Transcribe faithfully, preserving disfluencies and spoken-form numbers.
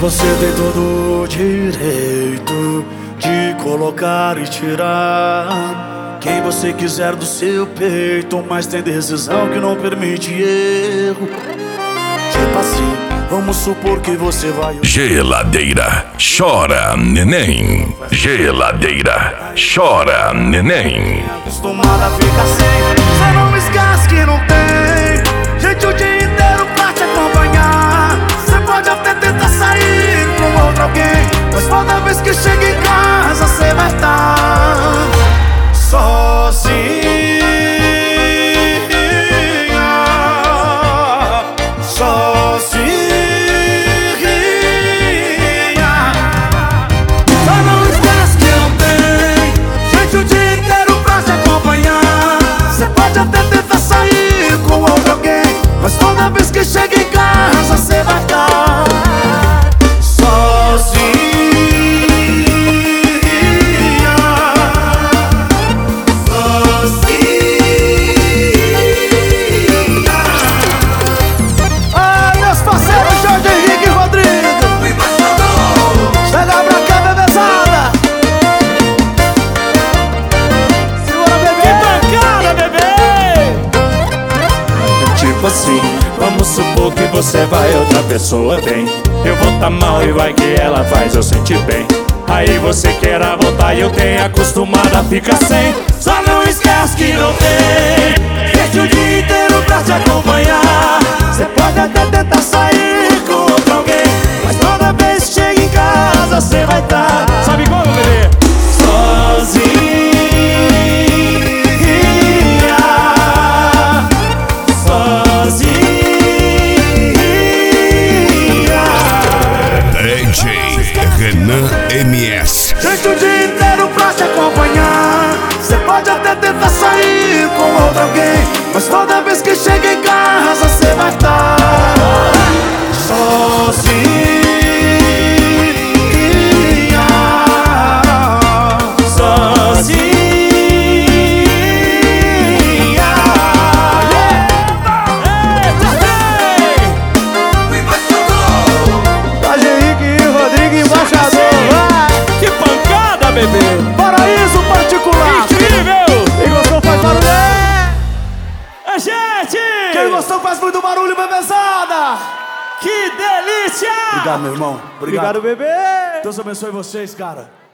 Você tem todo o direito de colocar e tirar quem você quiser do seu peito, mas tem decisão que não permite erro. Tipo assim, vamos supor que você vai... Geladeira, chora neném. Geladeira, chora neném. Acostumada a ficar sem, você não esquece que não tem gente o dia inteiro pra te acompanhar. Você pode até tentar sair com outro alguém, mas toda vez que chega em casa você vai estar sozinha. Sozinha. Só não esquece que não tem gente o dia inteiro pra te acompanhar. Você pode até tentar sair com outro alguém, mas toda vez que chega em casa você vai estar sozinha. Assim, vamos supor que você vai, outra pessoa vem. Eu vou tá mal e vai que ela faz eu sentir bem. Aí você quer voltar e eu tenho acostumado a ficar sem. Só não esquece que não tem gente o dia inteiro pra te acompanhar. Você pode até tentar sair com outro alguém, mas toda vez que chega em casa você vai estar, sabe como, bebê? Sozinho. Renan M S. Gente o dia inteiro pra te acompanhar. Você pode até tentar sair com outro alguém, mas toda vez que chega em casa você vai estar sozinha. Sozinha. Paraíso particular. Incrível! Quem gostou faz barulho. É, gente! Quem gostou faz muito barulho, bebezada. Que delícia! Obrigado, meu irmão. Obrigado, bebê! Deus abençoe vocês, cara.